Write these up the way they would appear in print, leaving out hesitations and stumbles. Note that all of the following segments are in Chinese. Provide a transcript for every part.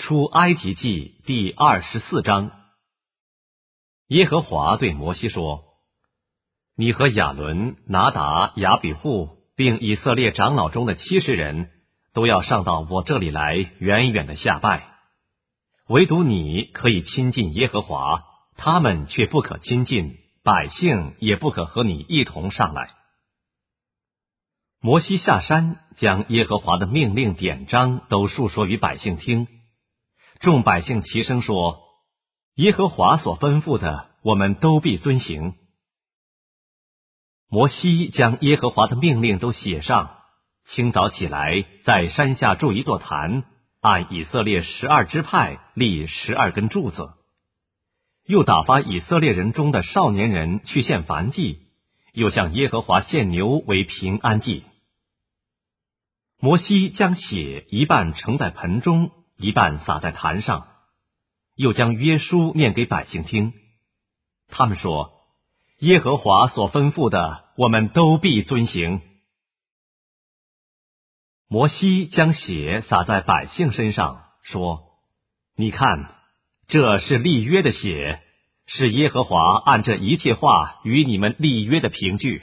出埃及记第24章。耶和华对摩西说：你和亚伦、拿达、亚比户并以色列长老中的70人都要上到我这里来，远远的下拜。唯独你可以亲近耶和华，他们却不可亲近，百姓也不可和你一同上来。摩西下山，将耶和华的命令典章都述说于百姓听。众百姓齐声说：耶和华所吩咐的，我们都必遵行。摩西将耶和华的命令都写上，清早起来，在山下筑一座坛，按以色列12支派立12根柱子，又打发以色列人中的少年人去献燔祭，又向耶和华献牛为平安祭。摩西将血一半盛在盆中，一半洒在坛上，又将约书念给百姓听。他们说：耶和华所吩咐的，我们都必遵行。摩西将血洒在百姓身上，说：你看，这是立约的血，是耶和华按这一切话与你们立约的凭据。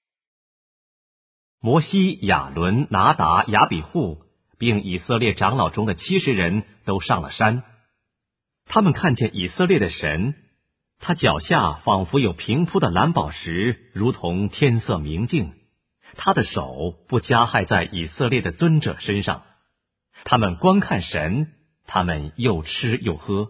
摩西、亚伦、拿达、亚比户并以色列长老中的70人都上了山。他们看见以色列的神，他脚下仿佛有平铺的蓝宝石，如同天色明净。他的手不加害在以色列的尊者身上。他们观看神，他们又吃又喝。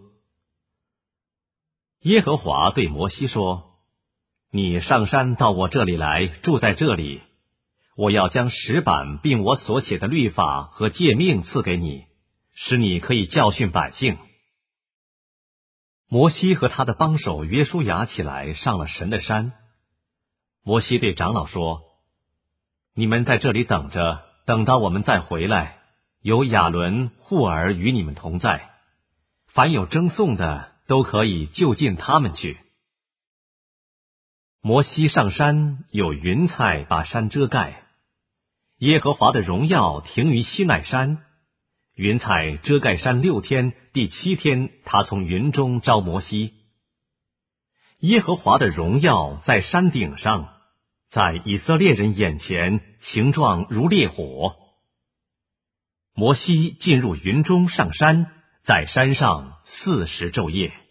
耶和华对摩西说：你上山到我这里来，住在这里。我要将石板并我所写的律法和诫命赐给你，使你可以教训百姓。摩西和他的帮手约书亚起来，上了神的山。摩西对长老说：你们在这里等着，等到我们再回来，有亚伦、户尔与你们同在，凡有争讼的都可以就近他们去。摩西上山，有云彩把山遮盖。耶和华的荣耀停于西奈山，云彩遮盖山6天，第7天，他从云中招摩西。耶和华的荣耀在山顶上，在以色列人眼前，形状如烈火。摩西进入云中上山，在山上40昼夜。